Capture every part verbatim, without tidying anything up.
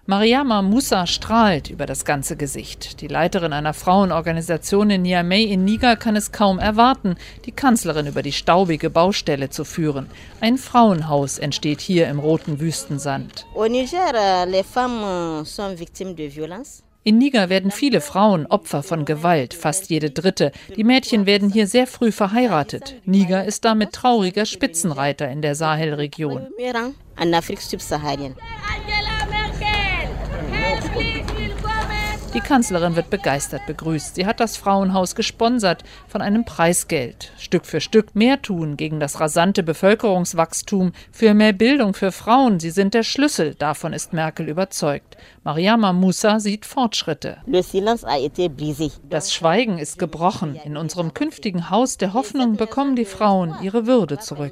Mariama Moussa strahlt über das ganze Gesicht. Die Leiterin einer Frauenorganisation in Niamey in Niger kann es kaum erwarten, die Kanzlerin über die staubige Baustelle zu führen. Ein Frauenhaus entsteht hier im roten Wüstensand. Au Niger, les femmes sont victimes de violence. In Niger werden viele Frauen Opfer von Gewalt, fast jede dritte. Die Mädchen werden hier sehr früh verheiratet. Niger ist damit trauriger Spitzenreiter in der Sahelregion. Die Kanzlerin wird begeistert begrüßt. Sie hat das Frauenhaus gesponsert von einem Preisgeld. Stück für Stück mehr tun gegen das rasante Bevölkerungswachstum, für mehr Bildung für Frauen. Sie sind der Schlüssel. Davon ist Merkel überzeugt. Mariama Moussa sieht Fortschritte. Das Schweigen ist gebrochen. In unserem künftigen Haus der Hoffnung bekommen die Frauen ihre Würde zurück.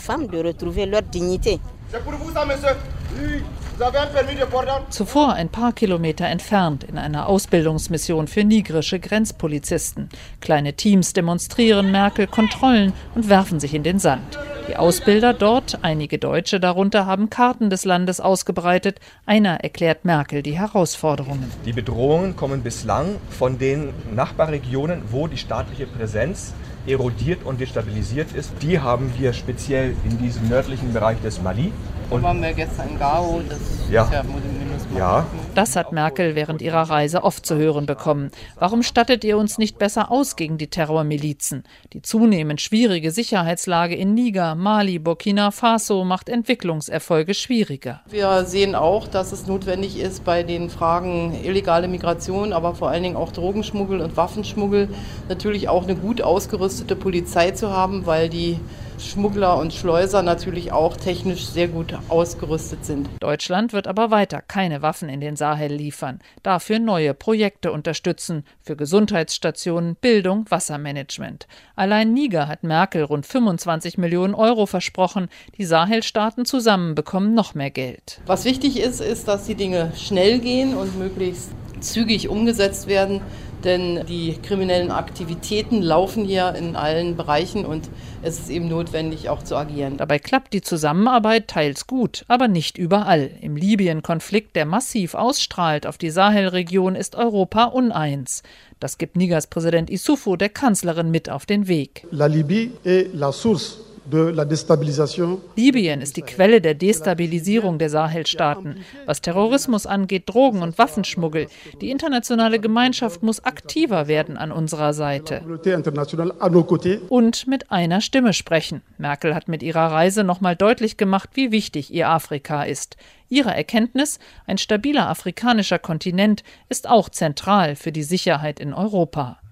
Zuvor ein paar Kilometer entfernt in einer Ausbildungsmission für nigrische Grenzpolizisten. Kleine Teams demonstrieren Merkel Kontrollen und werfen sich in den Sand. Die Ausbilder dort, einige Deutsche darunter, haben Karten des Landes ausgebreitet. Einer erklärt Merkel die Herausforderungen. Die Bedrohungen kommen bislang von den Nachbarregionen, wo die staatliche Präsenz erodiert und destabilisiert ist. Die haben wir speziell in diesem nördlichen Bereich des Mali. Und waren wir gestern in Gao, das ja. ist ja, ja. Das hat Merkel während ihrer Reise oft zu hören bekommen. Warum stattet ihr uns nicht besser aus gegen die Terrormilizen? Die zunehmend schwierige Sicherheitslage in Niger, Mali, Burkina Faso macht Entwicklungserfolge schwieriger. Wir sehen auch, dass es notwendig ist, bei den Fragen illegale Migration, aber vor allen Dingen auch Drogenschmuggel und Waffenschmuggel natürlich auch eine gut ausgerüstete Polizei zu haben, weil die Schmuggler und Schleuser natürlich auch technisch sehr gut ausgerüstet sind. Deutschland wird aber weiter keine Waffen in den Sahel liefern, dafür neue Projekte unterstützen für Gesundheitsstationen, Bildung, Wassermanagement. Allein Niger hat Merkel rund fünfundzwanzig Millionen Euro versprochen. Die Sahelstaaten zusammen bekommen noch mehr Geld. Was wichtig ist, ist, dass die Dinge schnell gehen und möglichst zügig umgesetzt werden. Denn die kriminellen Aktivitäten laufen hier in allen Bereichen und es ist eben notwendig, auch zu agieren. Dabei klappt die Zusammenarbeit teils gut, aber nicht überall. Im Libyen-Konflikt, der massiv ausstrahlt auf die Sahelregion, ist Europa uneins. Das gibt Nigers Präsident Issoufou der Kanzlerin mit auf den Weg. La Libye est la source. Libyen ist die Quelle der Destabilisierung der Sahelstaaten. Was Terrorismus angeht, Drogen- und Waffenschmuggel. Die internationale Gemeinschaft muss aktiver werden an unserer Seite. Und mit einer Stimme sprechen. Merkel hat mit ihrer Reise nochmal deutlich gemacht, wie wichtig ihr Afrika ist. Ihre Erkenntnis, ein stabiler afrikanischer Kontinent, ist auch zentral für die Sicherheit in Europa.